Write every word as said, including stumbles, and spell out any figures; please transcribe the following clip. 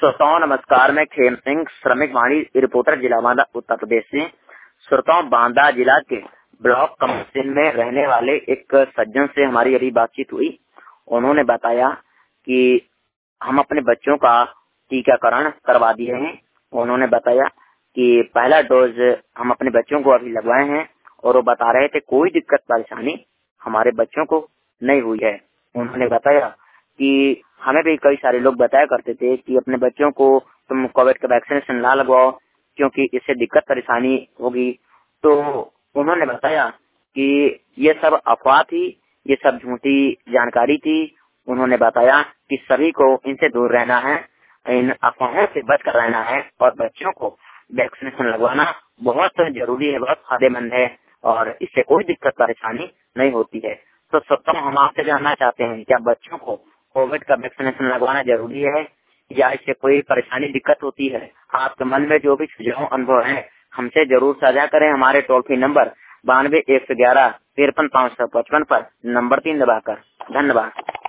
श्रोताओं नमस्कार, मैं खेम सिंह श्रमिक वाणी रिपोर्टर जिला बांदा उत्तर प्रदेश से। श्रोताओं, बांदा जिला के ब्लॉक कमसिन में रहने वाले एक सज्जन से हमारी अभी बातचीत हुई। उन्होंने बताया कि हम अपने बच्चों का टीकाकरण करवा दिए हैं। उन्होंने बताया कि पहला डोज हम अपने बच्चों को अभी लगवाए हैं और वो बता रहे थे कोई दिक्कत परेशानी हमारे बच्चों को नहीं हुई है। उन्होंने बताया कि हमें भी कई सारे लोग बताया करते थे कि अपने बच्चों को तुम कोविड का वैक्सीनेशन ना लगवाओ क्योंकि इससे दिक्कत परेशानी होगी। तो उन्होंने बताया कि ये सब अफवाह थी, ये सब झूठी जानकारी थी। उन्होंने बताया कि सभी को इनसे दूर रहना है, इन अफवाहों से बचकर रहना है और बच्चों को वैक्सीनेशन लगवाना बहुत जरूरी है, बहुत फायदेमंद है और इससे कोई दिक्कत परेशानी नहीं होती है। तो सबको हम आपसे जानना चाहते हैं, क्या बच्चों को कोविड का वैक्सीनेशन लगवाना जरूरी है या इससे कोई परेशानी दिक्कत होती है? आपके मन में जो भी सुझाव अनुभव है हमसे जरूर साझा करें। हमारे टोल फ्री नंबर बानवे एक सौ ग्यारह तिरपन पाँच सौ पचपन पर नंबर तीन दबाकर। धन्यवाद।